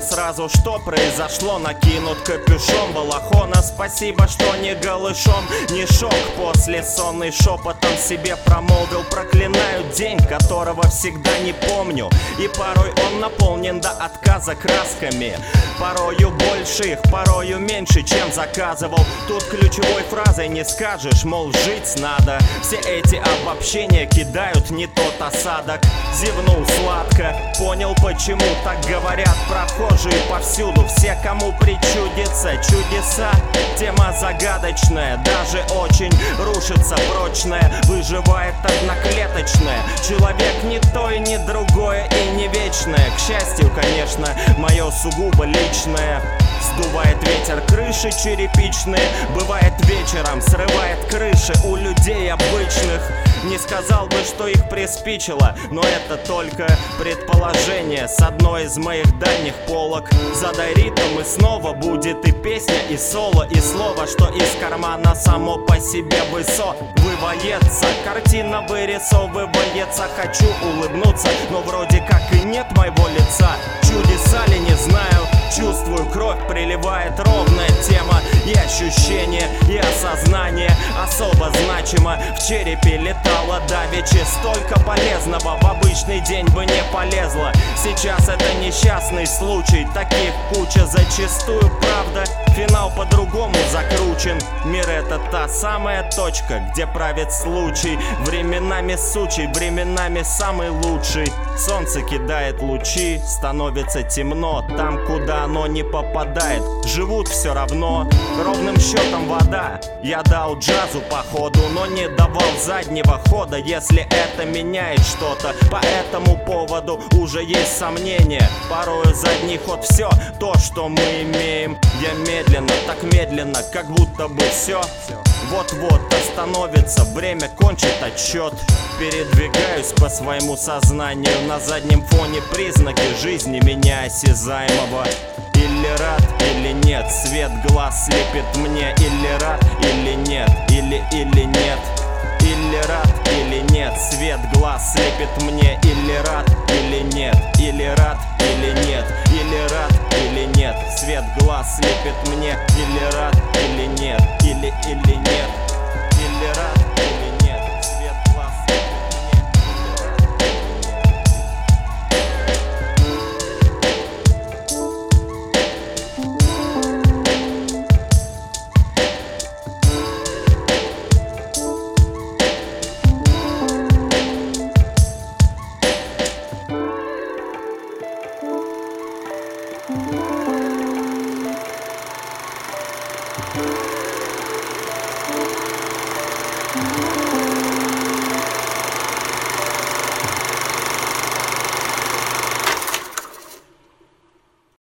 сразу, что произошло. Накинут капюшон балахона. Спасибо, что не голышом. Не шок, после сонный шепотом себе промолвил: проклинаю день, которого всегда не помню. И порой он наполнен до отказа красками. Порою больше их, порою меньше, чем заказывал. Тут ключевой фразой не скажешь, мол, жить надо. Все эти обобщения кидают не тот осадок. Зевнул сладко, понял, почему так говорят прохожие повсюду. Все, кому причудится чудеса. Тема загадочная, даже очень рушится прочная. Выживает одноклеточная. Человек не то и не другое и не вечное. К счастью, конечно, мое сугубо личное. Сдувает ветер крыши черепичные. Бывает вечером, срывает крыши у людей обычных. Не сказал бы, что их приспичило, но это только предположение с одной из моих дальних полок. Задай ритм, и снова будет и песня, и соло, и слово, что из кармана само по себе вывается. Картина вырисовывается, хочу улыбнуться, но вроде как и нет моего лица. Чудеса ли, не знаю, чувствую, кровь приливает, ровная тема. И ощущение, и осознание особо значимо. В черепе летало давеча столько полезного, в обычный день бы не полезло. Сейчас это несчастный случай, таких куча зачастую, правда. Финал по-другому закручен. Мир — это та самая точка, где правит случай. Временами сучий, временами самый лучший. Солнце кидает лучи, становится темно там, куда оно не попадает. Живут все равно, ровным счетом вода. Я дал джазу походу, но не давал заднего хода. Если это меняет что-то, по этому поводу уже есть сомнения. Порою задний ход — все то, что мы имеем. Я медленно, так медленно, как будто бы все вот-вот остановится, время кончит отсчет. Передвигаюсь по своему сознанию, на заднем фоне признаки жизни меня осязаемого. Или рад, или нет, свет глаз слепит мне. Или рад, или нет, или нет. Или рад, или нет, свет глаз слепит мне. Или рад, или нет, или рад, или нет. Или рад, или нет, свет глаз слепит мне. Или рад, или нет, или нет. Или рад, или нет, свет глаз слепит мне.